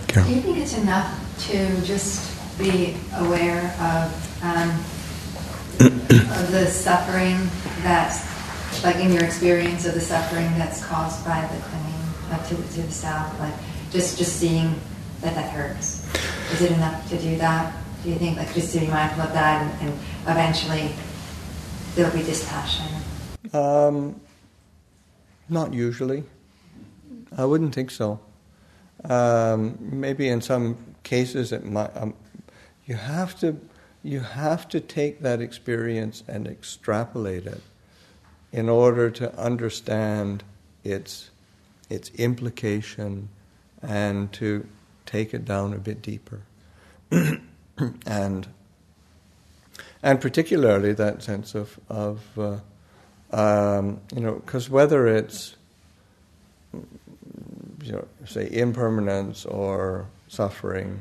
Do you think it's enough to just be aware of the suffering that's, like in your experience of the suffering that's caused by the clinging to the self, like just seeing that hurts? Is it enough to do that? Do you think, like, just to be mindful of that and eventually there'll be dispassion? Not usually. I wouldn't think so. Maybe in some cases it might. You have to take that experience and extrapolate it in order to understand its implication and to take it down a bit deeper. and particularly that sense of because whether it's, say, impermanence or suffering,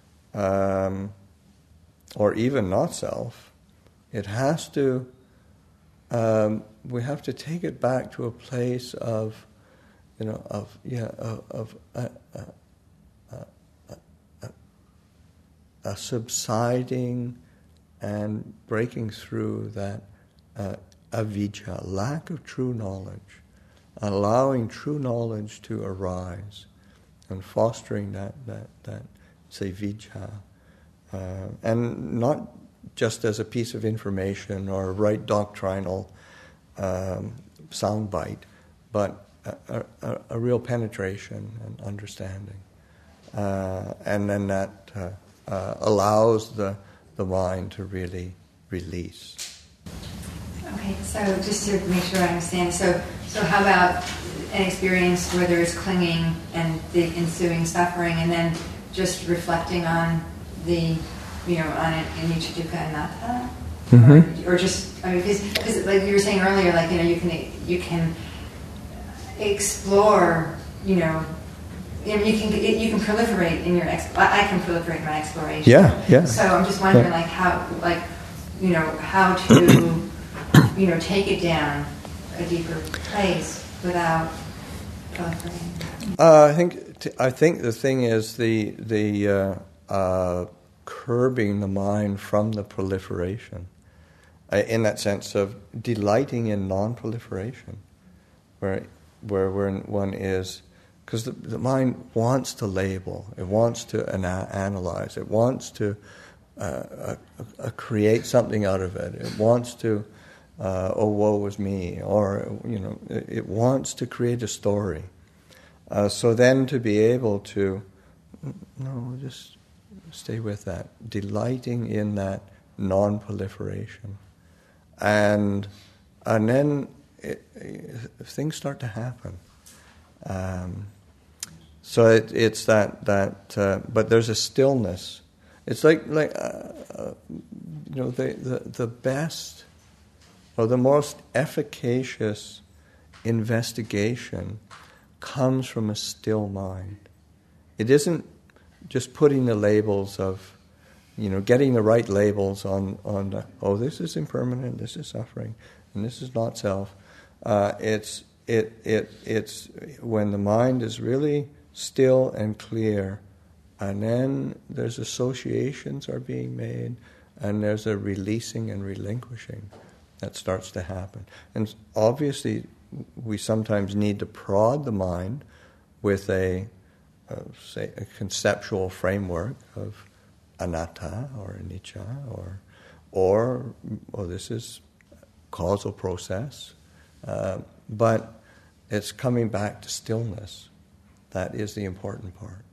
or even not self, it has to. We have to take it back to a place of a subsiding and breaking through that avijja, lack of true knowledge, allowing true knowledge to arise, and fostering that say vijja, and not just as a piece of information or a right doctrinal soundbite, but a real penetration and understanding, and then that allows the mind to really release. Okay, so just to make sure I understand, so how about an experience where there is clinging and the ensuing suffering, and then just reflecting on the, on anicca, dukkha, anatta, Mm-hmm. or just, because like you were saying earlier, like you can explore, you can proliferate in your I can proliferate in my exploration. Yeah. So I'm just wondering, like how to take it down a deeper place without proliferating. I think the thing is the curbing the mind from the proliferation, in that sense of delighting in non-proliferation, where one is, because the mind wants to label, it wants to analyze, it wants to create something out of it, it wants to oh, woe is me, or it wants to create a story. So then to be able to just stay with that, delighting in that non-proliferation, and then things start to happen. So it's that, but there's a stillness. It's like the best or the most efficacious investigation comes from a still mind. It isn't just putting the labels of, getting the right labels on this is impermanent, this is suffering, and this is not self. It's when the mind is really still and clear, and then there's associations are being made, and there's a releasing and relinquishing that starts to happen. And obviously, we sometimes need to prod the mind with a conceptual framework of anatta or anicca, or this is causal process, but it's coming back to stillness. That is the important part.